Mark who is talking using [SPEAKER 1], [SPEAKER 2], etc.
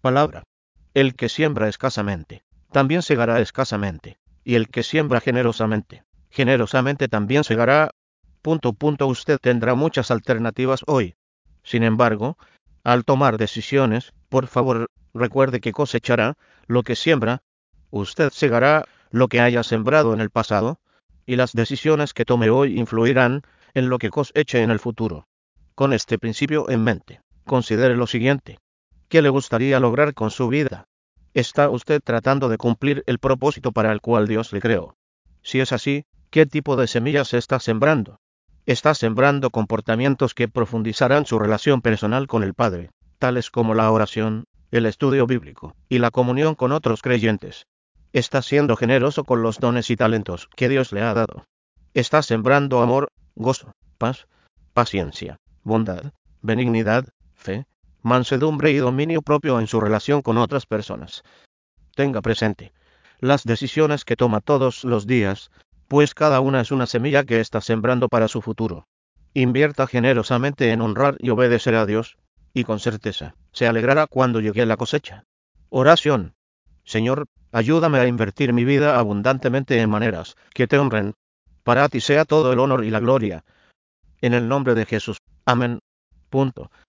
[SPEAKER 1] palabra. El que siembra escasamente, también segará escasamente. Y el que siembra generosamente, generosamente también segará. Usted tendrá muchas alternativas hoy. Sin embargo, al tomar decisiones, por favor, recuerde que cosechará lo que siembra. Usted segará lo que haya sembrado en el pasado, y las decisiones que tome hoy influirán en lo que coseche en el futuro. Con este principio en mente, considere lo siguiente. ¿Qué le gustaría lograr con su vida? ¿Está usted tratando de cumplir el propósito para el cual Dios le creó? Si es así, ¿qué tipo de semillas está sembrando? Está sembrando comportamientos que profundizarán su relación personal con el Padre, tales como la oración, el estudio bíblico y la comunión con otros creyentes. Está siendo generoso con los dones y talentos que Dios le ha dado. Está sembrando amor, gozo, paz, paciencia, bondad, benignidad, fe, mansedumbre y dominio propio en su relación con otras personas. Tenga presente las decisiones que toma todos los días, pues cada una es una semilla que está sembrando para su futuro. Invierta generosamente en honrar y obedecer a Dios, y con certeza, se alegrará cuando llegue la cosecha. Oración. Señor, ayúdame a invertir mi vida abundantemente en maneras que te honren. Para ti sea todo el honor y la gloria. En el nombre de Jesús. Amén.